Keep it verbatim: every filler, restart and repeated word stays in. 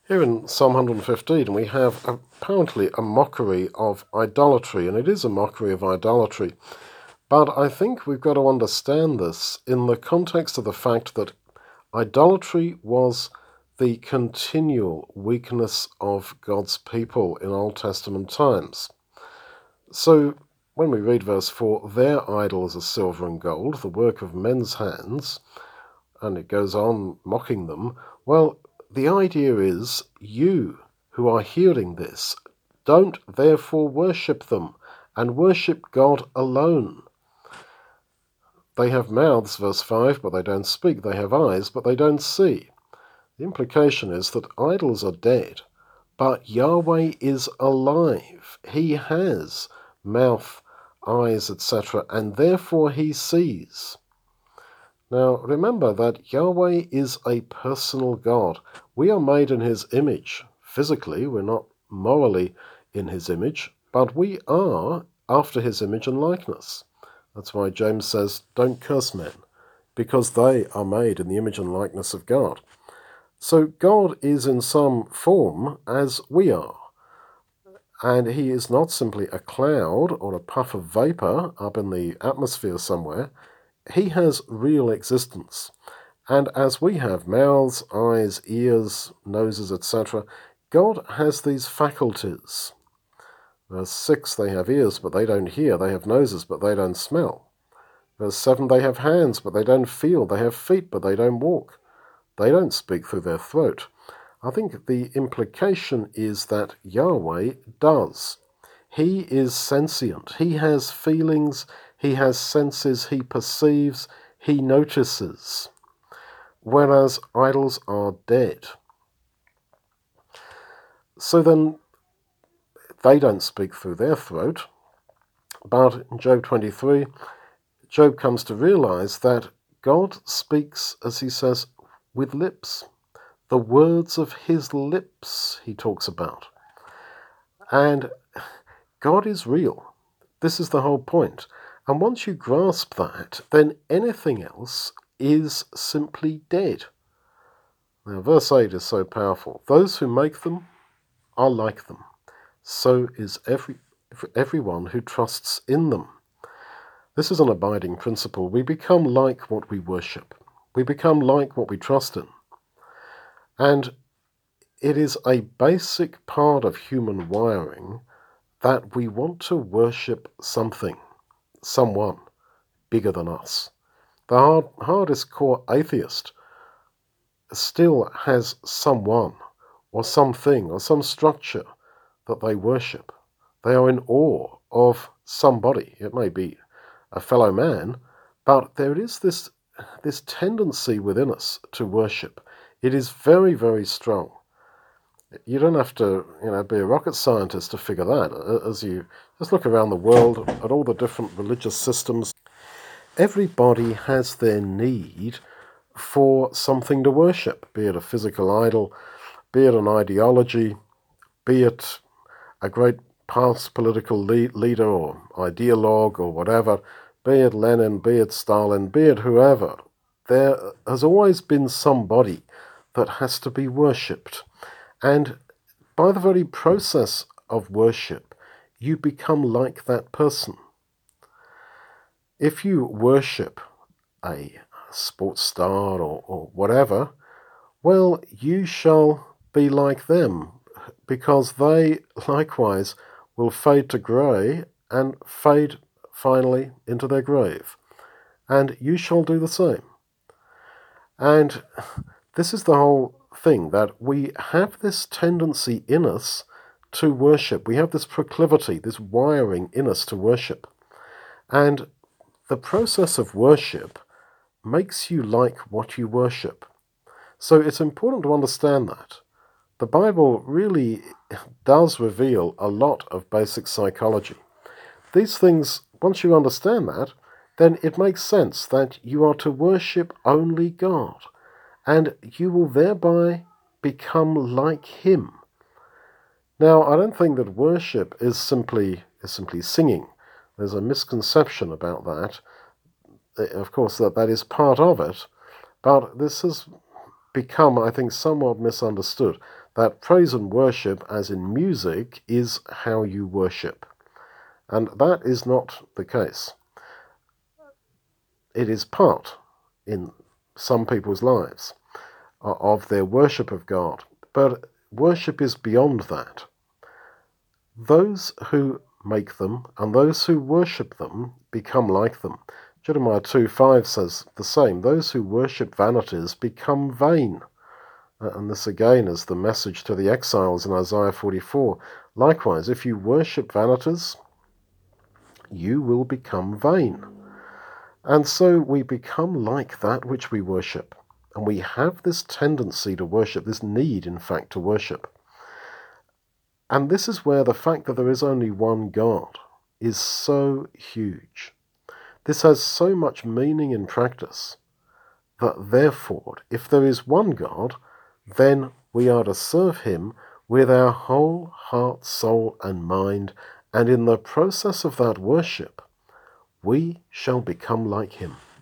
Here in Psalm one hundred fifteen, we have apparently a mockery of idolatry, and it is a mockery of idolatry. But I think we've got to understand this in the context of the fact that idolatry was the continual weakness of God's people in Old Testament times. So when we read verse four, their idols are silver and gold, the work of men's hands, and it goes on mocking them, well, the idea is you who are hearing this, don't therefore worship them, and worship God alone. They have mouths, verse five, but they don't speak. They have eyes, but they don't see. The implication is that idols are dead, but Yahweh is alive. He has mouth, eyes, et cetera, and therefore he sees. Now, remember that Yahweh is a personal God. We are made in his image. Physically, we're not morally in his image, but we are after his image and likeness. That's why James says, don't curse men, because they are made in the image and likeness of God. So God is in some form as we are. And he is not simply a cloud or a puff of vapor up in the atmosphere somewhere. He has real existence. And as we have mouths, eyes, ears, noses, et cetera, God has these faculties. Verse six, they have ears, but they don't hear. They have noses, but they don't smell. Verse seven, they have hands, but they don't feel. They have feet, but they don't walk. They don't speak through their throat. I think the implication is that Yahweh does. He is sentient. He has feelings. He has senses. He perceives. He notices. Whereas idols are dead. So then they don't speak through their throat. But in Job twenty-three, Job comes to realize that God speaks, as he says, with lips. The words of his lips, he talks about. And God is real. This is the whole point. And once you grasp that, then anything else is simply dead. Now, verse eight is so powerful. Those who make them are like them. So is every everyone who trusts in them. This is an abiding principle. We become like what we worship. We become like what we trust in. And it is a basic part of human wiring that we want to worship something, someone bigger than us. The hard, hardest core atheist still has someone or something or some structure that they worship. They are in awe of somebody. It may be a fellow man, but there is this, this tendency within us to worship. It is very, very strong. You don't have to, you know, be a rocket scientist to figure that. As you just look around the world at all the different religious systems, everybody has their need for something to worship, be it a physical idol, be it an ideology, be it a great past political lead, leader or ideologue or whatever, be it Lenin, be it Stalin, be it whoever. There has always been somebody that has to be worshipped. And by the very process of worship, you become like that person. If you worship a sports star or, or whatever, well, you shall be like them, because they likewise will fade to grey and fade finally into their grave. And you shall do the same. And this is the whole thing, that we have this tendency in us to worship. We have this proclivity, this wiring in us to worship. And the process of worship makes you like what you worship. So it's important to understand that. The Bible really does reveal a lot of basic psychology. These things, once you understand that, then it makes sense that you are to worship only God, and you will thereby become like him. Now, I don't think that worship is simply is simply singing. There's a misconception about that. Of course, that, that is part of it, but this has become, I think, somewhat misunderstood. that praise and worship, as in music, is how you worship. And that is not the case. It is part, in some people's lives, of their worship of God. But worship is beyond that. Those who make them and those who worship them become like them. Jeremiah two five says the same. Those who worship vanities become vain. Uh, and this again is the message to the exiles in Isaiah forty-four. Likewise, if you worship vanities, you will become vain. And so we become like that which we worship. And we have this tendency to worship, this need, in fact, to worship. And this is where the fact that there is only one God is so huge. This has so much meaning in practice that therefore, if there is one God, then we are to serve him with our whole heart, soul, and mind, and in the process of that worship, we shall become like him.